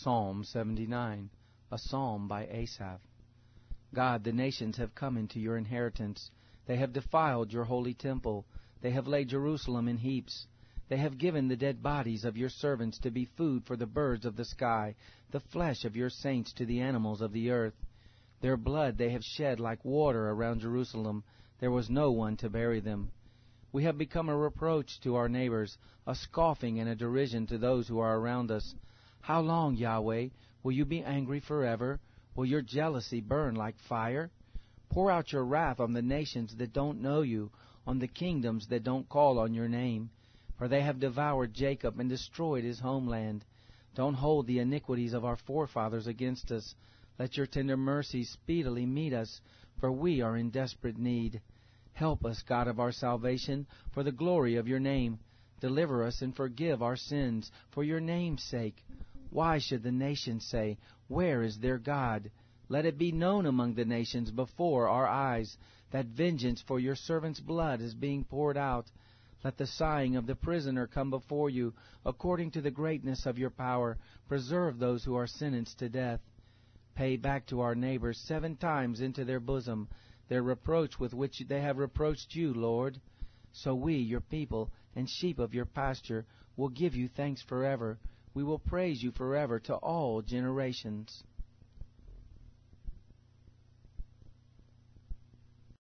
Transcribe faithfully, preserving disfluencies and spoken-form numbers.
Psalm seventy-nine, a psalm by Asaph. God, the nations have come into your inheritance. They have defiled your holy temple. They have laid Jerusalem in heaps. They have given the dead bodies of your servants to be food for the birds of the sky, the flesh of your saints to the animals of the earth. Their blood they have shed like water around Jerusalem. There was no one to bury them. We have become a reproach to our neighbors, a scoffing and a derision to those who are around us. How long, Yahweh, will you be angry forever? Will your jealousy burn like fire? Pour out your wrath on the nations that don't know you, on the kingdoms that don't call on your name. For they have devoured Jacob and destroyed his homeland. Don't hold the iniquities of our forefathers against us. Let your tender mercies speedily meet us, for we are in desperate need. Help us, God of our salvation, for the glory of your name. Deliver us and forgive our sins, for your name's sake. Why should the nations say, where is their God? Let it be known among the nations before our eyes that vengeance for your servant's blood is being poured out. Let the sighing of the prisoner come before you. According to the greatness of your power, preserve those who are sentenced to death. Pay back to our neighbors seven times into their bosom their reproach with which they have reproached you, Lord. So we, your people, and sheep of your pasture, will give you thanks forever. We will praise you forever to all generations.